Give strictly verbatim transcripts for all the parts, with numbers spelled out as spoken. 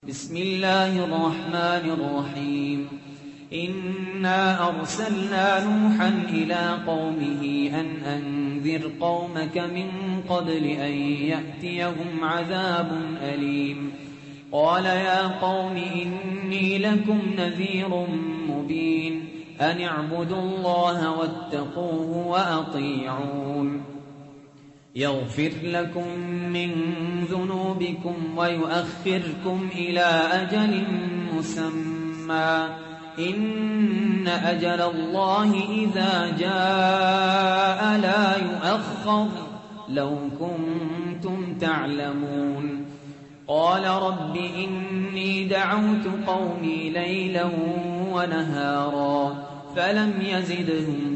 بسم الله الرحمن الرحيم إنا أرسلنا نوحا إلى قومه أن أنذر قومك من قبل أن يأتيهم عذاب أليم قال يا قوم إني لكم نذير مبين أن اعبدوا الله واتقوه وأطيعون يغفر لكم من ذنوبكم ويؤخركم إلى أجل مسمى إن أجل الله إذا جاء لا يؤخر لو كنتم تعلمون قال رب إني دعوت قومي ليلا ونهارا فلم يزدهم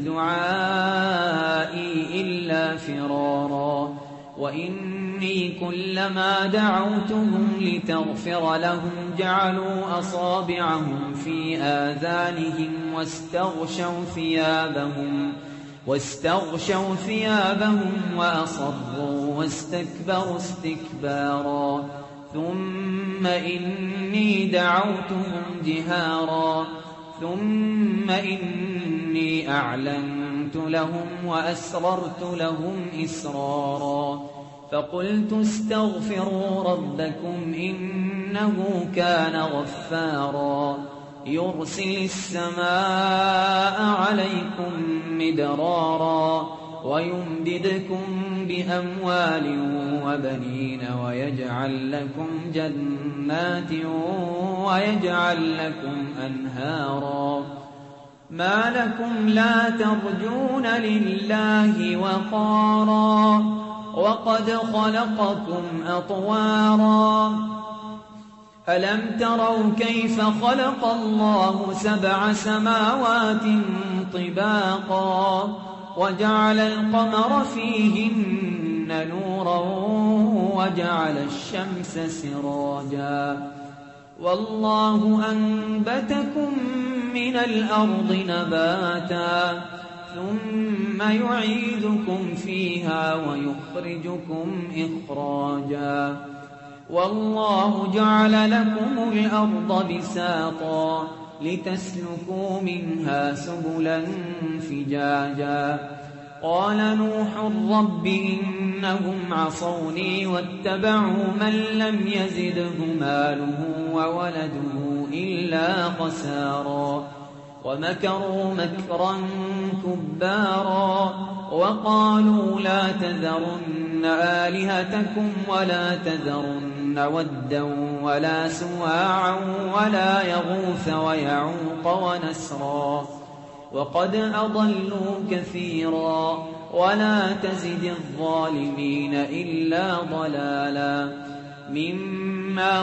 دعائي إلا فرارا وإني كلما دعوتهم لتغفر لهم جعلوا أصابعهم في آذانهم واستغشوا ثيابهم واستغشوا ثيابهم وأصروا واستكبروا استكبارا ثم إني دعوتهم جهارا ثم إني أعلنت لهم وأسررت لهم إسرارا فقلت استغفروا ربكم إنه كان غفارا يرسل السماء عليكم مدرارا ويمددكم بأموال وبنين ويجعل لكم جنات ويجعل لكم أنهارا ما لكم لا ترجون لله وقارا وقد خلقكم أطوارا ألم تروا كيف خلق الله سبع سماوات طباقا وجعل القمر فيهن نورا وجعل الشمس سراجا والله أنبتكم من الأرض نباتا ثم يعيدكم فيها ويخرجكم إخراجا والله جعل لكم الأرض بساطا لتسلكوا منها سبلا فجاجا قال نوح رب إنهم عصوني واتبعوا من لم يزده ماله وولده إلا خسارا ومكروا مكرا كبارا وقالوا لا تذرن آلهتكم ولا تذرن ودا ولا سواعا ولا يغوث ويعوق ونسرا وقد أضلوا كثيرا ولا تزد الظالمين إلا ضلالا مما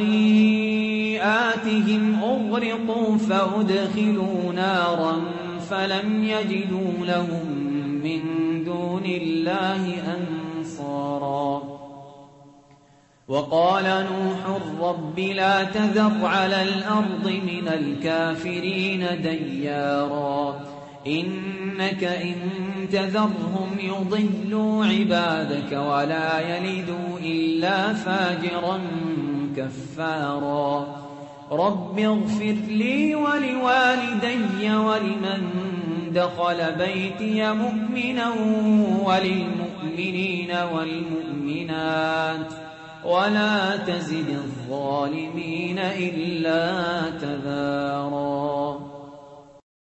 خطيئاتهم أغرقوا فأدخلوا نارا فلم يجدوا لهم من دون الله أنصارا وقال نوح رب لا تذر على الأرض من الكافرين ديارا إنك إن تذرهم يضلوا عبادك ولا يلدوا إلا فاجرا كفارا رب اغفر لي ولوالدي ولمن دخل بيتي مؤمنا وللمؤمنين والمؤمنات ولا تزد الظالمين إلا تبارا.